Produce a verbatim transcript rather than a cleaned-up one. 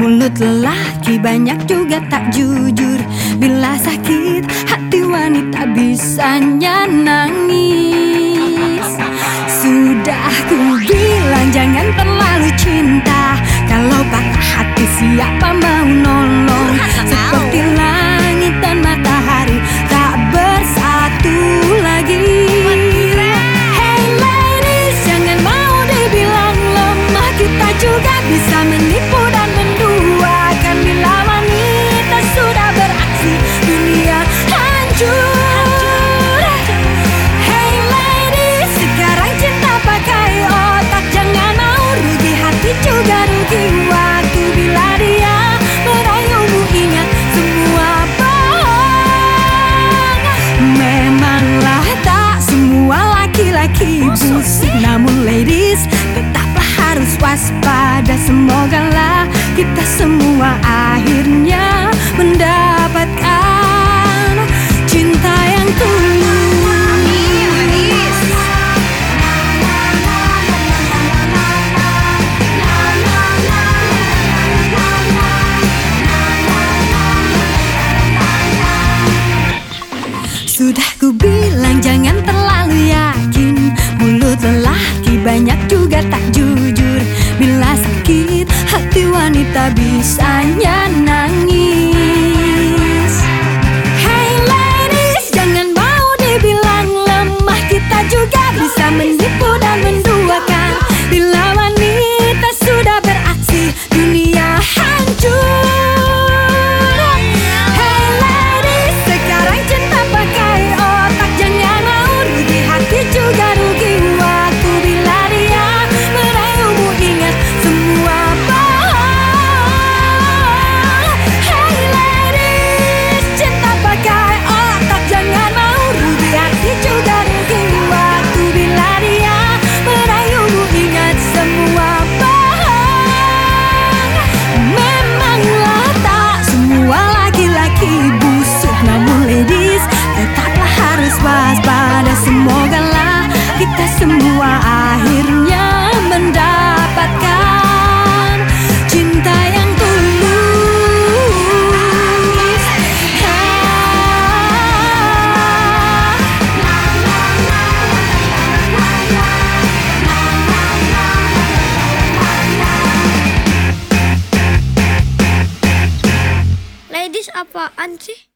Mulut lelaki banyak juga tak jujur. Bila sakit hati wanita bisanya nangis. Sudah ku bilang jangan terlalu cinta. Kalau patah hati siapa mau nolong? Seperti langit dan matahari tak bersatu lagi. Hey ladies, jangan mau dibilang lemah. Kita juga bisa menipu dan menduakan. Bila wanita sudah beraksi, dunia hancur. Hey ladies, sekarang cinta pakai otak. Jangan mau rugi hati juga rugi waktu. Bila dia merayumu ingat semua bohong. Memanglah tak semua laki-laki busuk, namun ladies tetaplah harus waspada. Semogalah kita semua akhirnya mendapatkan cinta yang tulus. Sudah ku bilang jangan terlalu yakin. Mulut lelaki banyak juga tak jujur. Bila sakit hati wanita bisanya nangis. Hey ladies, jangan mau dibilang lemah. Kita juga bisa menipu dan menduakan. Bila wanita sudah beraksi, dunia hancur. Hey ladies, sekarang cinta pakai otak. Jangan mau rugi hati juga rugi waktu. Bila dia merayumu ingat semua bohong. Hey ladies, cinta pakai otak. Jangan mau rugi hati juga rugi waktu. Bila dia merayumu ingat semua bohong. Memanglah tak semua laki-laki busuk, namun ladies tetaplah harus waspada. Semogalah kita semua akhirnya mendapatkan cinta yang tulus. Ladies apaan sih?